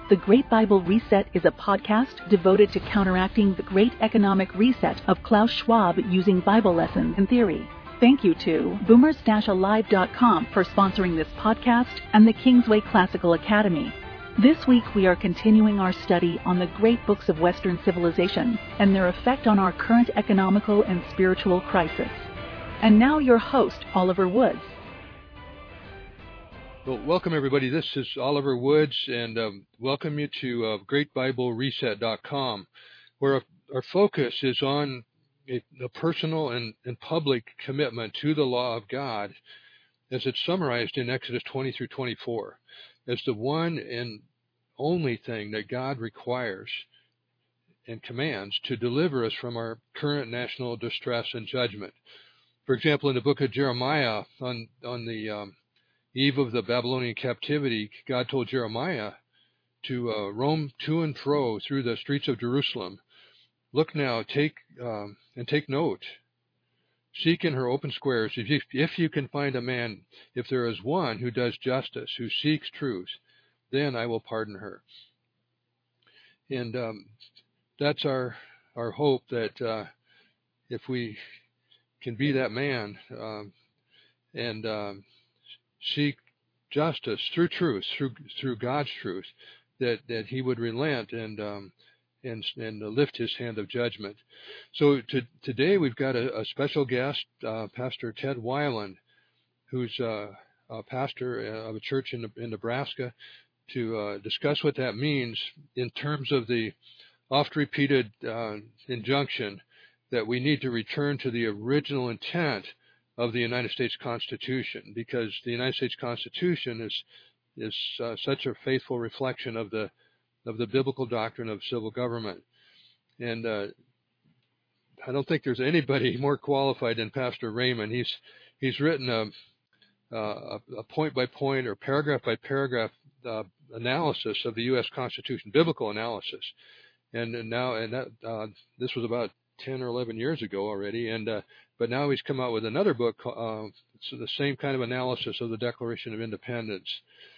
The Great Bible Reset is a podcast devoted to counteracting the great economic reset of Klaus Schwab using Bible lessons and theory. Thank you to boomers-alive.com for sponsoring this podcast and the Kingsway Classical Academy. This week we are continuing our study on the great books of Western civilization and their effect on our current economical and spiritual crisis. And now your host, Oliver Woods. Well, welcome everybody. This is Oliver Woods, and welcome you to GreatBibleReset.com, where our focus is on a personal and public commitment to the law of God, as it's summarized in Exodus 20 through 24, as the one and only thing that God requires and commands to deliver us from our current national distress and judgment. For example, in the book of Jeremiah, on the eve of the Babylonian captivity, God told Jeremiah to roam to and fro through the streets of Jerusalem. Look now, take note. Seek in her open squares, if you can find a man, if there is one who does justice, who seeks truth, then I will pardon her. And that's our hope, that if we can be that man and seek justice through truth, through God's truth, that He would relent and lift His hand of judgment. So today we've got a special guest, Pastor Ted Weiland, who's a pastor of a church in Nebraska, to discuss what that means in terms of the oft-repeated injunction that we need to return to the original intent of the United States Constitution, because the United States Constitution is such a faithful reflection of the biblical doctrine of civil government. And I don't think there's anybody more qualified than Pastor Raymond. He's written a point by point or paragraph by paragraph analysis of the U.S. Constitution, biblical analysis. And this was about 10 or 11 years ago already, but now he's come out with another book, it's the same kind of analysis of the Declaration of Independence.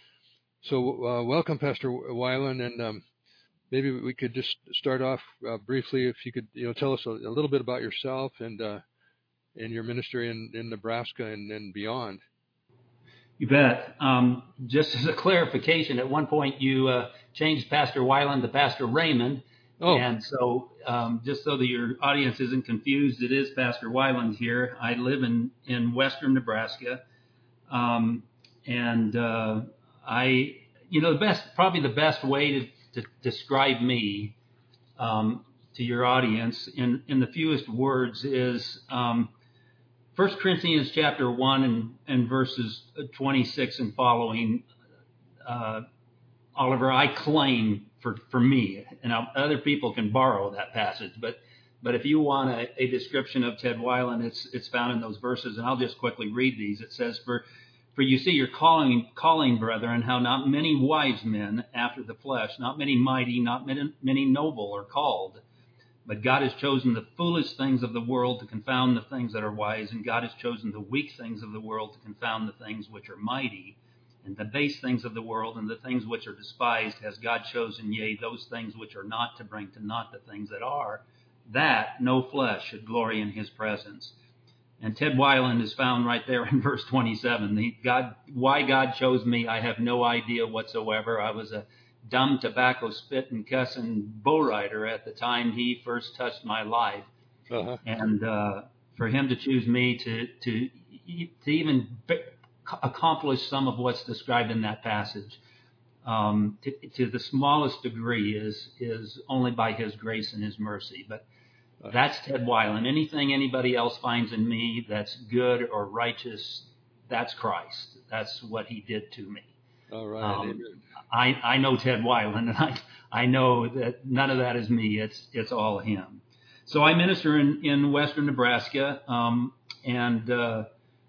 So welcome, Pastor Weiland, and maybe we could just start off briefly, if you could tell us a little bit about yourself and your ministry in Nebraska and beyond. You bet. Just as a clarification, at one point you changed Pastor Weiland to Pastor Raymond. Oh. And so just so that your audience isn't confused, it is Pastor Weiland here. I live in western Nebraska. The best way to describe me to your audience in the fewest words is 1 Corinthians chapter 1 and verses 26 and following. Oliver, I claim for me, and other people can borrow that passage, but if you want a description of Ted Weiland, it's found in those verses, and I'll just quickly read these. It says, For you see your calling, brethren, how not many wise men after the flesh, not many mighty, not many noble are called. But God has chosen the foolish things of the world to confound the things that are wise, and God has chosen the weak things of the world to confound the things which are mighty. And the base things of the world and the things which are despised has God chosen, yea, those things which are not, to bring to naught the things that are, that no flesh should glory in His presence. And Ted Weiland is found right there in verse 27. Why God chose me, I have no idea whatsoever. I was a dumb, tobacco spit and cussing bow rider at the time He first touched my life. Uh-huh. And for Him to choose me to even accomplish some of what's described in that passage to the smallest degree is only by His grace and His mercy. But that's Ted Weiland. Anything anybody else finds in me that's good or righteous, that's Christ. That's what He did to me. All right. I know Ted Weiland, and I know that none of that is me. It's all Him. So I minister in western Nebraska, and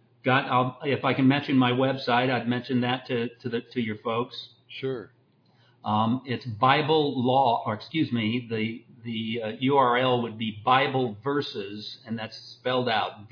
if I can mention my website, I'd mention that to your folks. Sure. It's Bible Law, the URL would be Bible Verses, and that's spelled out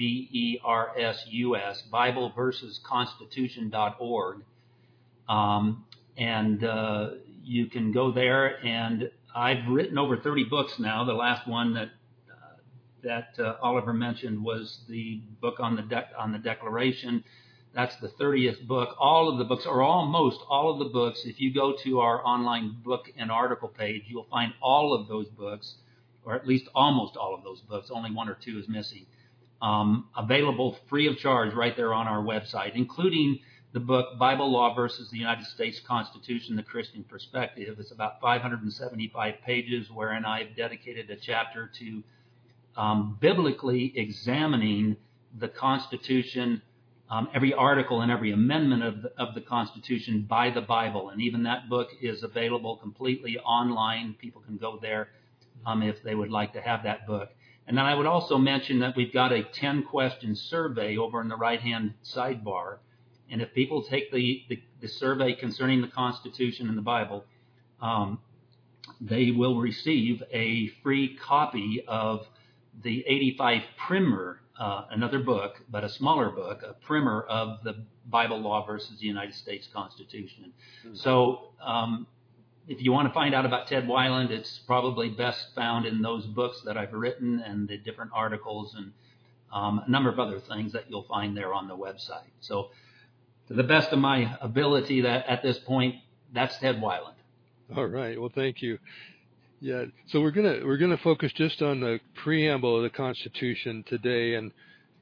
VERSUS, BibleVersesConstitution.org. you can go there, and I've written over 30 books now. The last one that Oliver mentioned was the book on the Declaration. That's the 30th book. All of the books, or almost all of the books, if you go to our online book and article page, you'll find all of those books, or at least almost all of those books. Only one or two is missing. Available free of charge right there on our website, including the book Bible Law versus the United States Constitution, The Christian Perspective. It's about 575 pages, wherein I've dedicated a chapter to biblically examining the Constitution, every article and every amendment of the Constitution by the Bible. And even that book is available completely online. People can go there if they would like to have that book. And then I would also mention that we've got a 10-question survey over in the right-hand sidebar. And if people take the survey concerning the Constitution and the Bible, they will receive a free copy of the 85 Primer, another book, but a smaller book, a primer of the Bible Law versus the United States Constitution. Mm-hmm. So if you want to find out about Ted Weiland, it's probably best found in those books that I've written and the different articles and a number of other things that you'll find there on the website. So to the best of my ability, that at this point, that's Ted Weiland. All right. Well, thank you. Yeah. So we're gonna focus just on the preamble of the Constitution today, and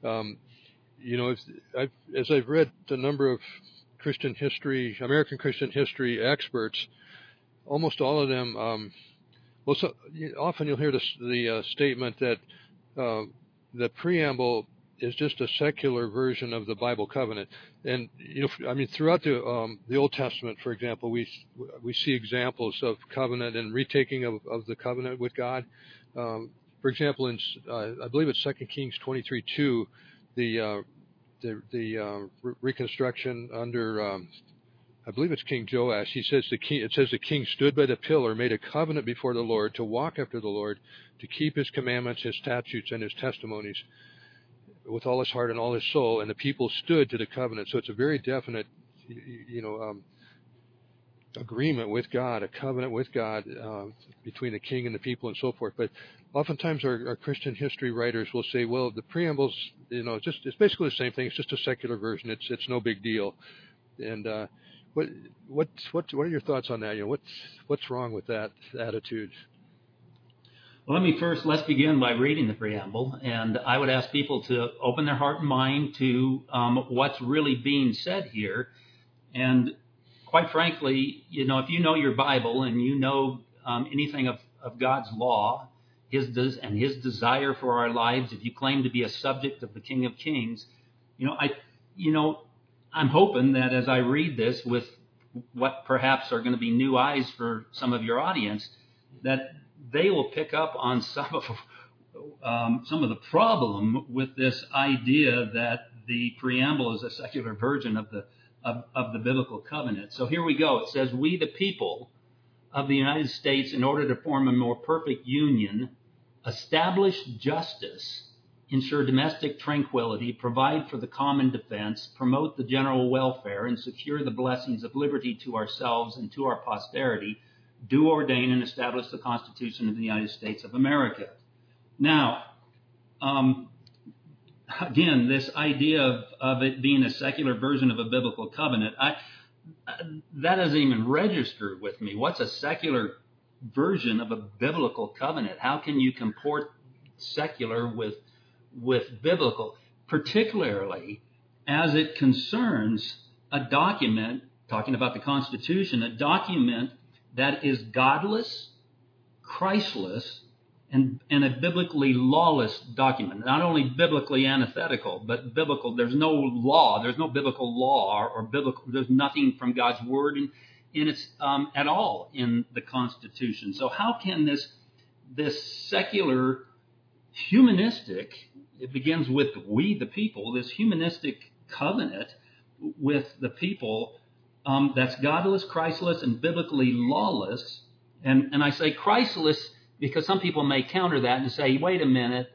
as I've read a number of American Christian history experts, almost all of them. Often you'll hear the statement that the preamble is just a secular version of the Bible covenant. And throughout the Old Testament, for example, we see examples of covenant and retaking of the covenant with God. For example, in I believe it's 2 Kings 23:2, the reconstruction under I believe it's King Joash. It says the king stood by the pillar, made a covenant before the Lord to walk after the Lord, to keep His commandments, His statutes, and His testimonies with all his heart and all his soul, and the people stood to the covenant. So it's a very definite, agreement with God, a covenant with God between the king and the people and so forth. But oftentimes our Christian history writers will say, well, the preamble's, it's basically the same thing. It's just a secular version. It's no big deal. And what are your thoughts on that? What's wrong with that attitude? Well, let's begin by reading the preamble, and I would ask people to open their heart and mind to what's really being said here. And quite frankly, if you know your Bible and you know anything of God's law, His desire for our lives, if you claim to be a subject of the King of Kings, I'm hoping that as I read this with what perhaps are going to be new eyes for some of your audience, that they will pick up on some of the problem with this idea that the preamble is a secular version of the biblical covenant. So here we go. It says, "We, the people of the United States, in order to form a more perfect union, establish justice, ensure domestic tranquility, provide for the common defense, promote the general welfare, and secure the blessings of liberty to ourselves and to our posterity, do ordain and establish the Constitution of the United States of America." Now, again, this idea of it being a secular version of a biblical covenant, that doesn't even register with me. What's a secular version of a biblical covenant? How can you comport secular with biblical, particularly as it concerns a document, talking about the Constitution, a document that is godless, Christless, and a biblically lawless document. Not only biblically antithetical, but biblical. There's no law. There's no biblical law or biblical. There's nothing from God's word in its at all in the Constitution. So how can this secular, humanistic, it begins with we the people, this humanistic covenant with the people that's godless, Christless, and biblically lawless. And I say Christless because some people may counter that and say, wait a minute,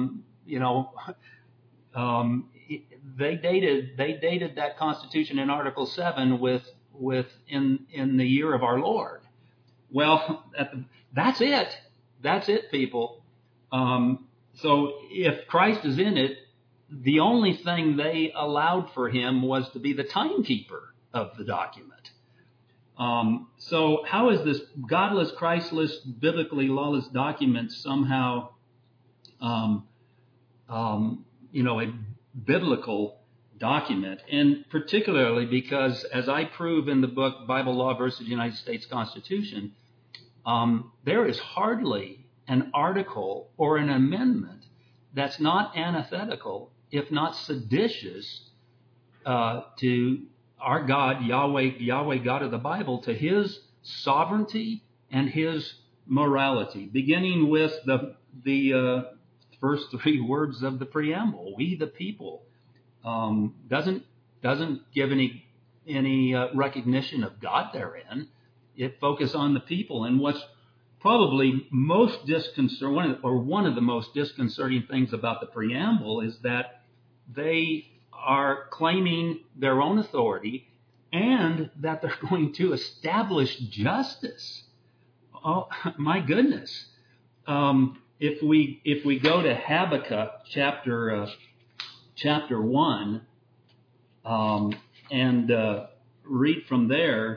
they dated that Constitution in Article 7 with in the year of our Lord. Well, that's it. That's it, people. So if Christ is in it, the only thing they allowed for him was to be the timekeeper of the document. So how is this godless, Christless, biblically lawless document somehow, a biblical document? And particularly because, as I prove in the book Bible Law versus United States Constitution, there is hardly an article or an amendment that's not antithetical, if not seditious, to our God, Yahweh God of the Bible, to his sovereignty and his morality, beginning with the first three words of the preamble, we the people, doesn't give any recognition of God therein. It focuses on the people. And what's probably most disconcerting, one of the most disconcerting things about the preamble, is that they are claiming their own authority and that they're going to establish justice. Oh my goodness! If we go to Habakkuk chapter 1 and read from there,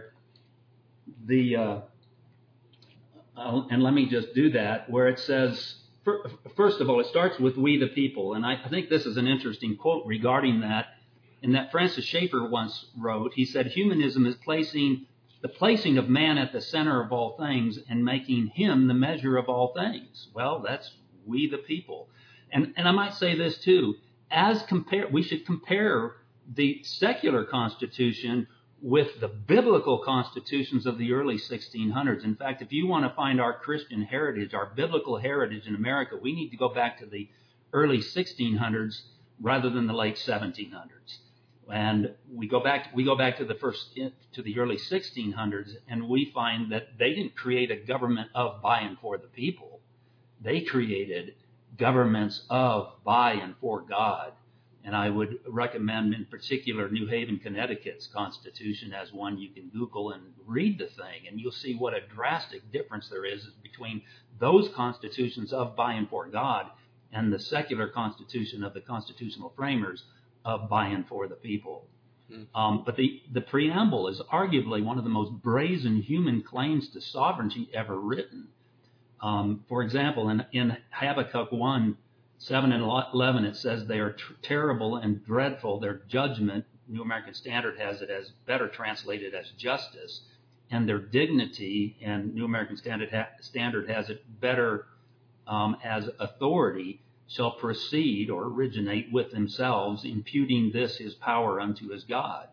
and let me just do that, where it says, first of all, it starts with we the people. And I think this is an interesting quote regarding that, and that Francis Schaeffer once wrote. He said, humanism is the placing of man at the center of all things and making him the measure of all things. Well, that's we the people. And I might say this too, we should compare the secular Constitution with the biblical constitutions of the early 1600s. In fact, if you want to find our Christian heritage, our biblical heritage in America, we need to go back to the early 1600s rather than the late 1700s. And we go back to the early 1600s, and we find that they didn't create a government of, by, and for the people. They created governments of, by, and for God. And I would recommend, in particular, New Haven, Connecticut's Constitution as one you can Google and read the thing, and you'll see what a drastic difference there is between those constitutions of, by, and for God and the secular constitution of the constitutional framers of, by, and for the people. But the preamble is arguably one of the most brazen human claims to sovereignty ever written. For example, in Habakkuk 1, 7 and 11, it says they are terrible and dreadful. Their judgment, New American Standard has it as better translated as justice, and their dignity, and New American Standard has it better as authority, shall proceed or originate with themselves, imputing this his power unto his God.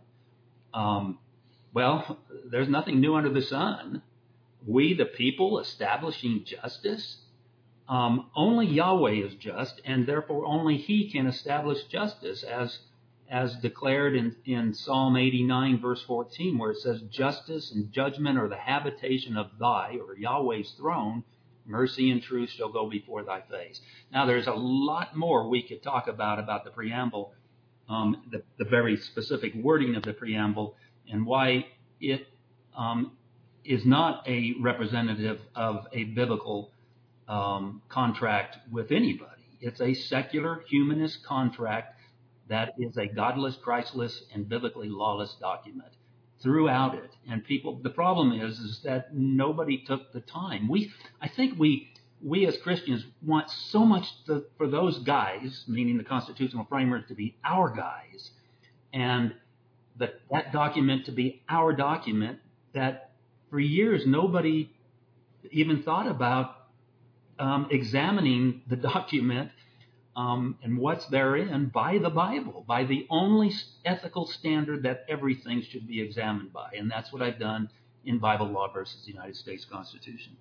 Well, there's nothing new under the sun. We, the people, establishing justice. Only Yahweh is just, and therefore only he can establish justice, as declared in Psalm 89, verse 14, where it says, justice and judgment are the habitation of thy, or Yahweh's throne. Mercy and truth shall go before thy face. Now, there's a lot more we could talk about the preamble, the very specific wording of the preamble, and why it is not a representative of a biblical contract with anybody. It's a secular humanist contract that is a godless, Christless, and biblically lawless document throughout it. And people, the problem is that nobody took the time. I think we as Christians want so much for those guys, meaning the constitutional framers, to be our guys, and that document to be our document, that for years nobody even thought about examining the document and what's therein by the Bible, by the only ethical standard that everything should be examined by. And that's what I've done in Bible Law versus the United States Constitution.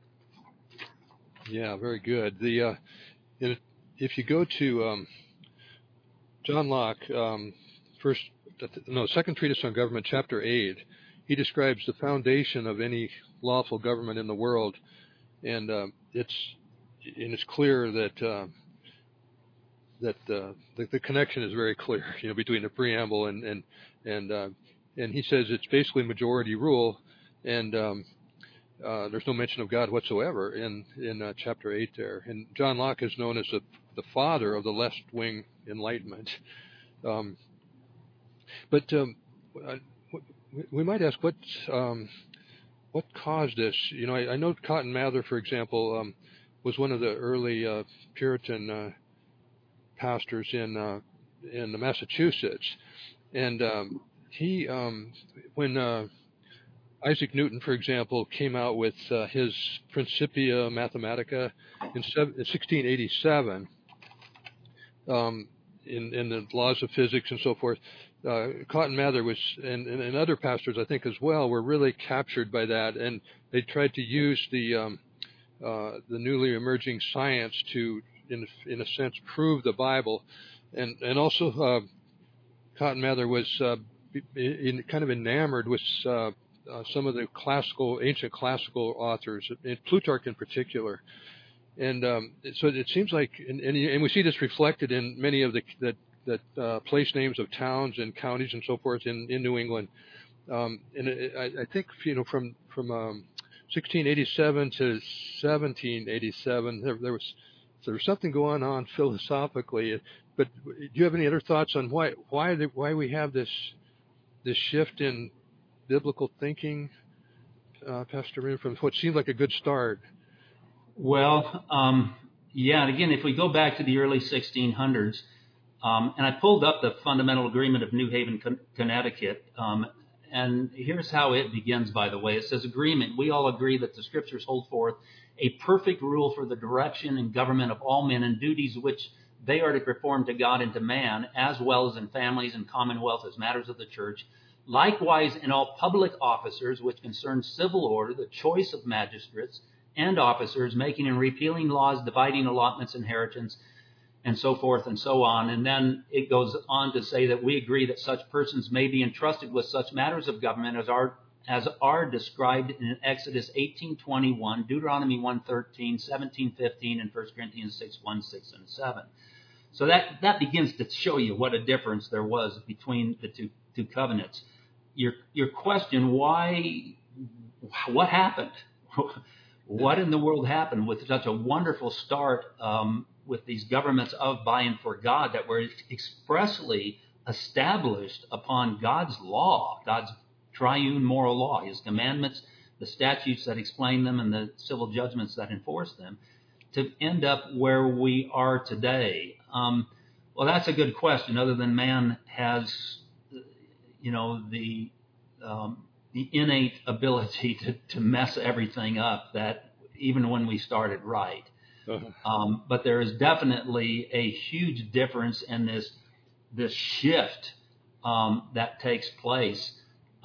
Yeah, very good. If you go to John Locke, Second Treatise on Government, Chapter 8, he describes the foundation of any lawful government in the world, and it's clear that the connection is very clear, between the preamble and he says it's basically majority rule, and there's no mention of God whatsoever in chapter 8 there. And John Locke is known as the father of the left-wing Enlightenment. But we might ask what caused this. You know, I know Cotton Mather, for example, was one of the early Puritan pastors in Massachusetts, and he when Isaac Newton, for example, came out with his Principia Mathematica in 1687 in the laws of physics and so forth. Cotton Mather was, and other pastors, I think, as well, were really captured by that, and they tried to use the newly emerging science to, in a sense, prove the Bible, and also Cotton Mather was kind of enamored with some of the ancient classical authors, and Plutarch in particular, and so it seems like, and we see this reflected in many of the place names of towns and counties and so forth in New England, and I think, you know, from 1687 to 1787, there was something going on philosophically. But do you have any other thoughts on why we have this shift in biblical thinking, Pastor Ryn, from what seemed like a good start? Well, yeah, and again, if we go back to the early 1600s, and I pulled up the Fundamental Agreement of New Haven, Connecticut, and here's how it begins, by the way. It says, agreement, we all agree that the Scriptures hold forth a perfect rule for the direction and government of all men and duties which they are to perform to God and to man, as well as in families and commonwealth as matters of the church. Likewise, in all public officers which concern civil order, the choice of magistrates and officers, making and repealing laws, dividing allotments, inheritance, and so forth and so on. And then it goes on to say that we agree that such persons may be entrusted with such matters of government as are described in Exodus 18:21, Deuteronomy 1:13, 17:15, and 1 Corinthians 6:1, 6, and 7. So that begins to show you what a difference there was between the two covenants. Your question, what happened? What in the world happened with such a wonderful start with these governments of, by, and for God that were expressly established upon God's law, God's triune moral law, His commandments, the statutes that explain them, and the civil judgments that enforce them, to end up where we are today? Well, that's a good question. Other than man has, you know, the innate ability to mess everything up, that even when we started right. But there is definitely a huge difference in this shift that takes place.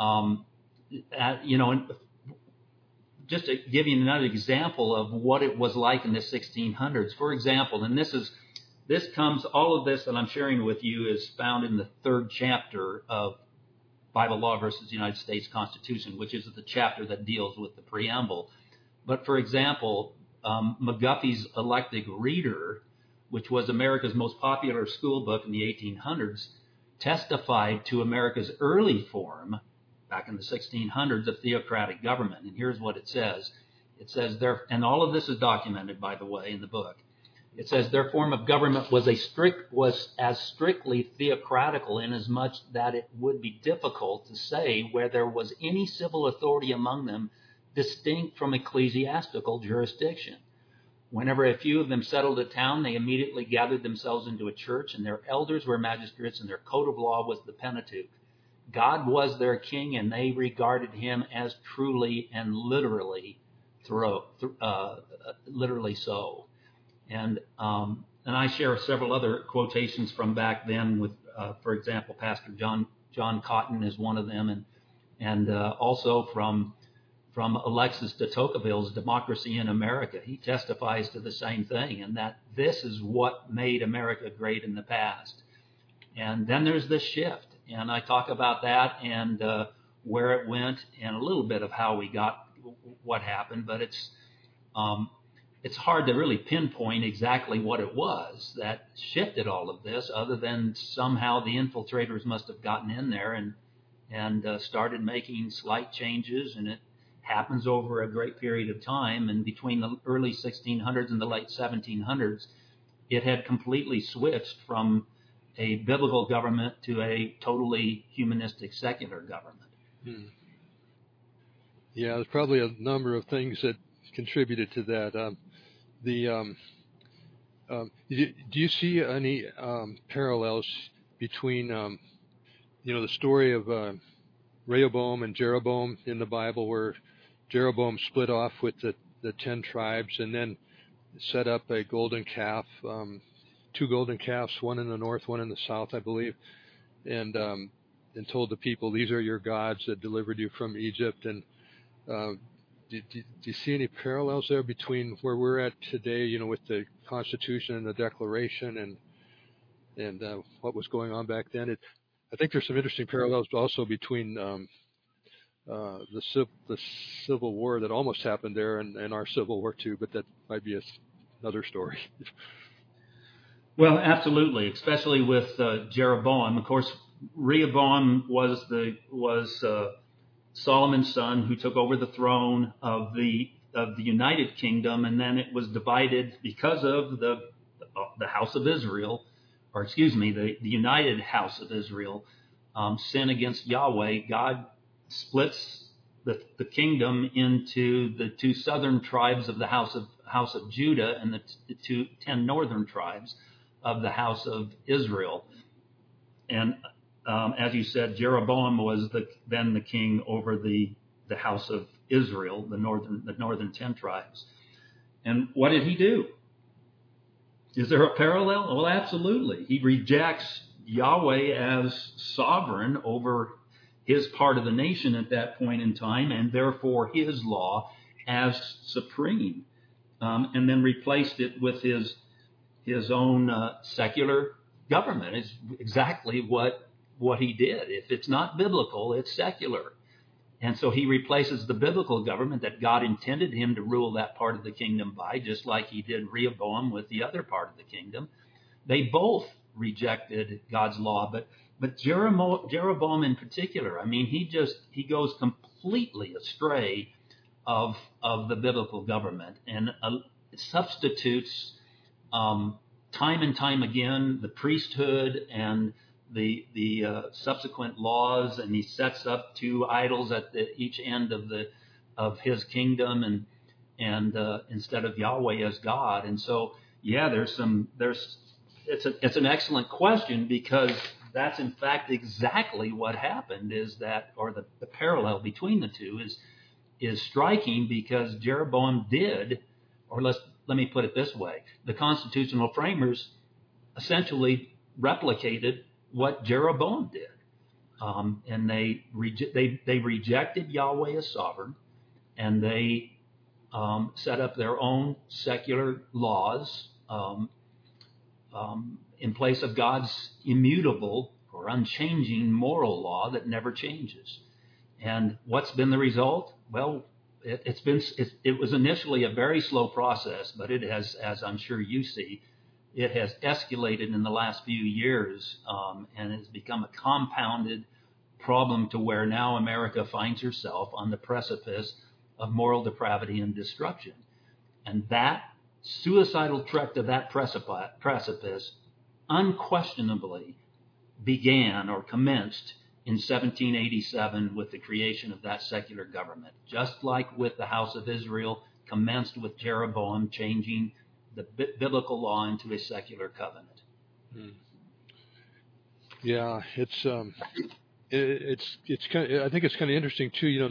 You know, just to give you another example of what it was like in the 1600s, for example, and all of this that I'm sharing with you is found in the 3rd chapter of Bible Law versus the United States Constitution, which is the chapter that deals with the preamble. But for example, McGuffey's Eclectic Reader, which was America's most popular school book in the 1800s, testified to America's early form, back in the 1600s, of theocratic government. And here's what it says. It says there, and all of this is documented, by the way, in the book. It says their form of government was as strictly theocratical, inasmuch that it would be difficult to say where there was any civil authority among them distinct from ecclesiastical jurisdiction. Whenever a few of them settled a town, they immediately gathered themselves into a church, and their elders were magistrates, and their code of law was the Pentateuch. God was their king, and they regarded him as truly and literally so. And I share several other quotations from back then with, for example, Pastor John Cotton is one of them, and also from Alexis de Tocqueville's Democracy in America. He testifies to the same thing, and that this is what made America great in the past. And then there's this shift, and I talk about that and where it went, and a little bit of how we got what happened, but it's hard to really pinpoint exactly what it was that shifted all of this, other than somehow the infiltrators must have gotten in there and started making slight changes, and it happens over a great period of time. And between the early 1600s and the late 1700s, it had completely switched from a biblical government to a totally humanistic secular government. Yeah, there's probably a number of things that contributed to that. Do you see any parallels between the story of Rehoboam and Jeroboam in the Bible, where Jeroboam split off with the 10 tribes and then set up a golden calf, 2 golden calves, one in the north, one in the south, I believe, and told the people, these are your gods that delivered you from Egypt. And do you see any parallels there between where we're at today, with the Constitution and the Declaration and what was going on back then? I think there's some interesting parallels also between the Civil War that almost happened there and our Civil War too, but that might be another story. Well, absolutely, especially with Jeroboam. Of course, Rehoboam was Solomon's son who took over the throne of the United Kingdom, and then it was divided because of the house of Israel, or excuse me, the United House of Israel, sin against Yahweh. God splits the kingdom into the 2 southern tribes of the house of Judah and the 10 northern tribes of the house of Israel. And as you said, Jeroboam was then the king over the house of Israel, the northern 10 tribes. And what did he do? Is there a parallel? Well, absolutely. He rejects Yahweh as sovereign over his part of the nation at that point in time, and therefore his law as supreme, and then replaced it with his own secular government. Is exactly what he did. If it's not biblical, it's secular. And so he replaces the biblical government that God intended him to rule that part of the kingdom by, just like he did Rehoboam with the other part of the kingdom. They both rejected God's law, but Jeroboam in particular, I mean, he goes completely astray of the biblical government and substitutes time and time again the priesthood and the subsequent laws, and he sets up 2 idols at each end of his kingdom, and instead of Yahweh as God. And so, yeah, it's an excellent question, because that's in fact exactly what happened. Is that, or the parallel between the two is striking, because Jeroboam did, or let me put it this way: the constitutional framers essentially replicated what Jeroboam did, and they rejected Yahweh as sovereign, and they set up their own secular laws in place of God's immutable or unchanging moral law that never changes. And what's been the result? Well, it was initially a very slow process, but it has, as I'm sure you see, it has escalated in the last few years, and has become a compounded problem to where now America finds herself on the precipice of moral depravity and destruction. And that suicidal trek to that precipice unquestionably began or commenced in 1787 with the creation of that secular government, just like with the house of Israel, commenced with Jeroboam changing the biblical law into a secular covenant. Yeah, it's kind of, I think it's kind of interesting too.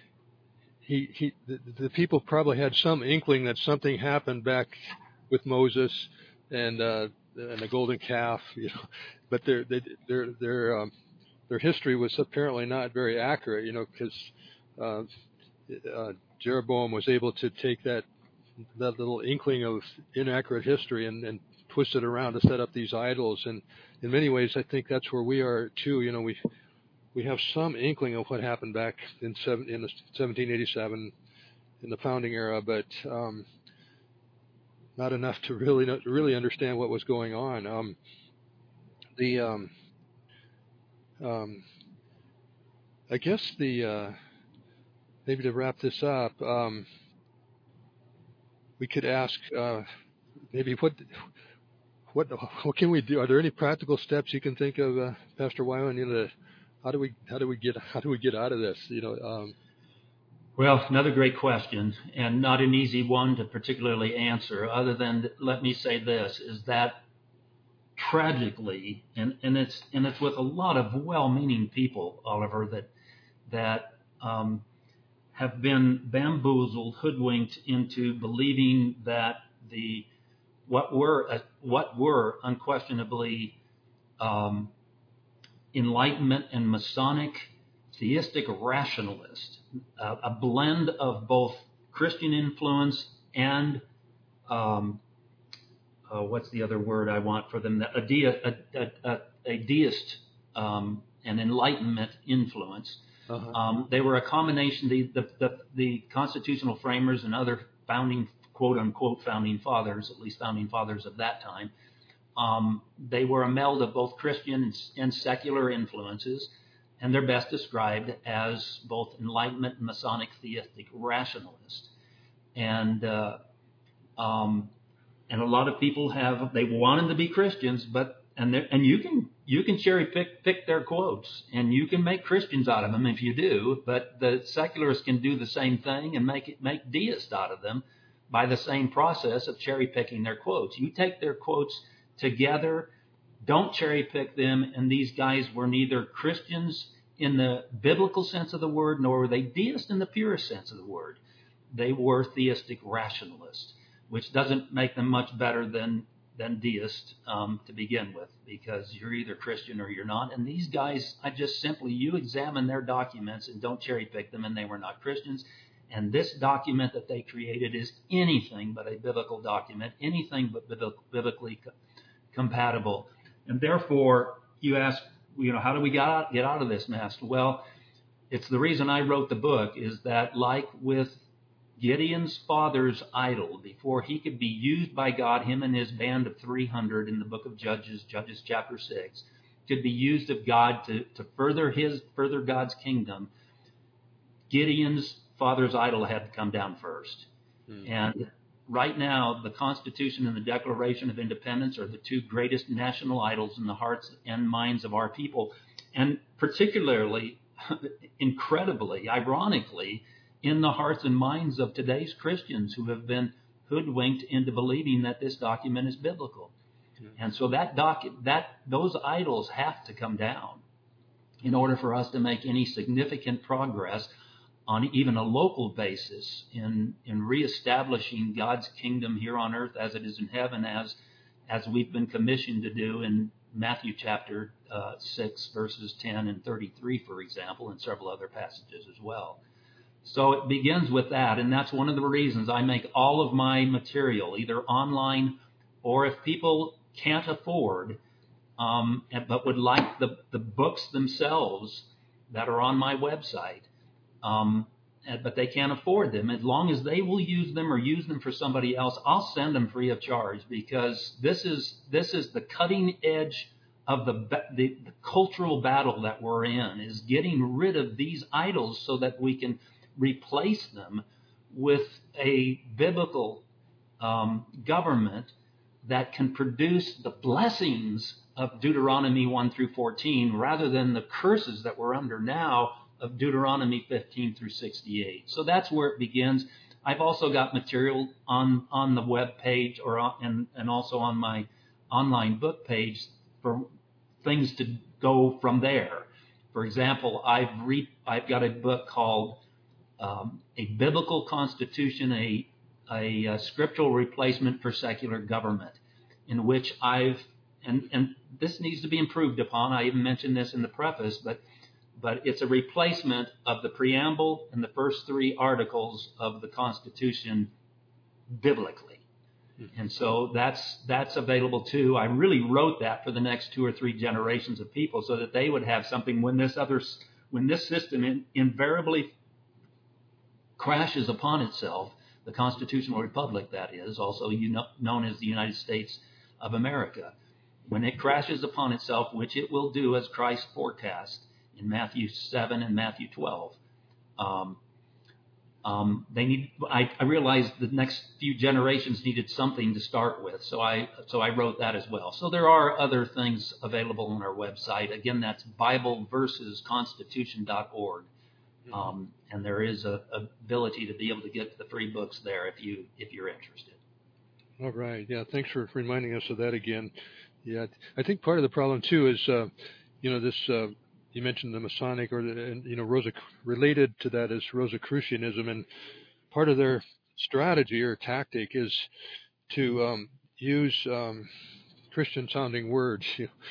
The people probably had some inkling that something happened back with Moses and the golden calf, but their history was apparently not very accurate, because Jeroboam was able to take that little inkling of inaccurate history and twist it around to set up these idols. And in many ways, I think that's where we are too. We have some inkling of what happened back in 1787 in the founding era, but not enough to really understand what was going on. I guess maybe to wrap this up, we could ask maybe what can we do? Are there any practical steps you can think of, Pastor Weiland? How do we get out of this? Well, another great question, and not an easy one to particularly answer, other than let me say this, is that tragically, and it's with a lot of well-meaning people, Oliver, that have been bamboozled, hoodwinked into believing that what were unquestionably Enlightenment and Masonic theistic rationalist, a blend of both Christian influence and what's the other word I want for them? A deist and Enlightenment influence. Uh-huh. They were a combination. The constitutional framers and other founding, quote unquote, founding fathers, at least founding fathers of that time, they were a meld of both Christian and secular influences, and they're best described as both Enlightenment and Masonic theistic rationalists. And a lot of people they wanted to be Christians, and you can cherry pick their quotes, and you can make Christians out of them if you do, but the secularists can do the same thing and make deists out of them by the same process of cherry picking their quotes. You take their quotes together, don't cherry pick them, and these guys were neither Christians in the biblical sense of the word, nor were they deists in the purest sense of the word. They were theistic rationalists, which doesn't make them much better than deists to begin with, because you're either Christian or you're not. And these guys, you examine their documents and don't cherry pick them, and they were not Christians. And this document that they created is anything but a biblical document, anything but biblically compatible. And therefore, you ask, how do we get out of this mess? Well, it's the reason I wrote the book, is that like with Gideon's father's idol, before he could be used by God, him and his band of 300 in the book of Judges chapter 6, could be used of God to further God's kingdom, Gideon's father's idol had to come down first. Mm-hmm. And right now, the Constitution and the Declaration of Independence are the two greatest national idols in the hearts and minds of our people, and particularly, incredibly, ironically, in the hearts and minds of today's Christians who have been hoodwinked into believing that this document is biblical. Mm-hmm. And so those idols have to come down in order for us to make any significant progress on even a local basis in reestablishing God's kingdom here on earth as it is in heaven, as we've been commissioned to do in Matthew chapter 6, verses 10 and 33, for example, and several other passages as well. So it begins with that, and that's one of the reasons I make all of my material either online, or if people can't afford, but would like the books themselves that are on my website, but they can't afford them, as long as they will use them or use them for somebody else, I'll send them free of charge, because this is the cutting edge of the cultural battle that we're in, is getting rid of these idols so that we can replace them with a biblical government that can produce the blessings of Deuteronomy 1 through 14 rather than the curses that we're under now of Deuteronomy 15 through 68. So that's where it begins. I've also got material on the web page and also on my online book page for things to go from there. For example, I've got a book called A Biblical Constitution, a scriptural replacement for secular government, in which and this needs to be improved upon. I even mentioned this in the preface, but it's a replacement of the preamble and the first three articles of the Constitution biblically. Mm-hmm. And so that's available too. I really wrote that for the next 2 or 3 generations of people, so that they would have something when this system invariably crashes upon itself, the constitutional republic, that is, also known as the United States of America. When it crashes upon itself, which it will do as Christ forecast in Matthew 7 and Matthew 12, I realized the next few generations needed something to start with, so I wrote that as well. So there are other things available on our website. Again, that's BibleVersesConstitution.org, and there is a ability to be able to get the free books there if you're interested. All right. Yeah. Thanks for reminding us of that again. Yeah. I think part of the problem too is, this. You mentioned the Masonic, related to that is Rosicrucianism, and part of their strategy or tactic is to use Christian-sounding words,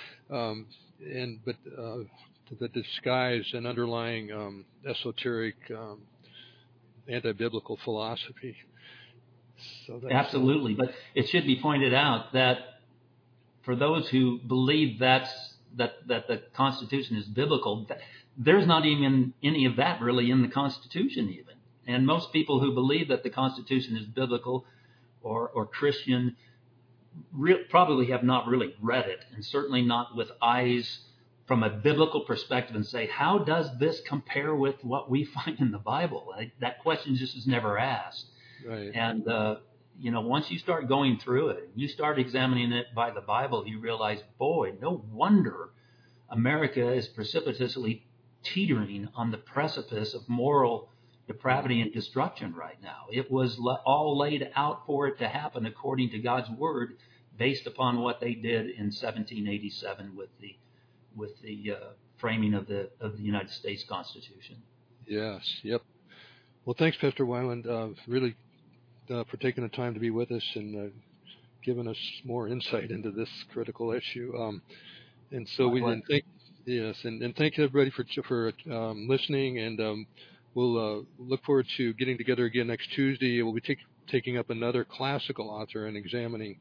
but that disguise an underlying esoteric, anti-biblical philosophy. So absolutely, but it should be pointed out that for those who believe that the Constitution is biblical, there's not even any of that really in the Constitution even. And most people who believe that the Constitution is biblical or Christian probably have not really read it, and certainly not with eyes from a biblical perspective and say, how does this compare with what we find in the Bible? That question just is never asked. Right. And once you start going through it, you start examining it by the Bible, you realize, boy, no wonder America is precipitously teetering on the precipice of moral depravity and destruction right now. It was all laid out for it to happen according to God's word, based upon what they did in 1787 with the framing of the United States Constitution. Yes. Yep. Well, thanks, Pastor Weiland. Really. For taking the time to be with us and giving us more insight into this critical issue. And so we and thank everybody for listening. And we'll look forward to getting together again next Tuesday. We'll be taking up another classical author and examining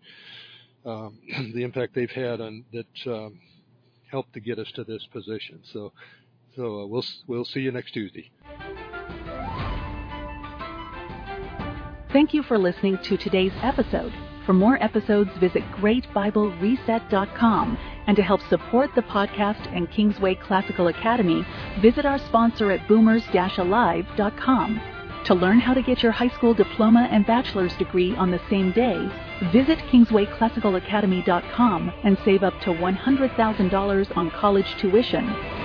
the impact they've had on that helped to get us to this position. So we'll see you next Tuesday. Thank you for listening to today's episode. For more episodes, visit GreatBibleReset.com. And to help support the podcast and Kingsway Classical Academy, visit our sponsor at Boomers-Alive.com. To learn how to get your high school diploma and bachelor's degree on the same day, visit KingswayClassicalAcademy.com and save up to $100,000 on college tuition.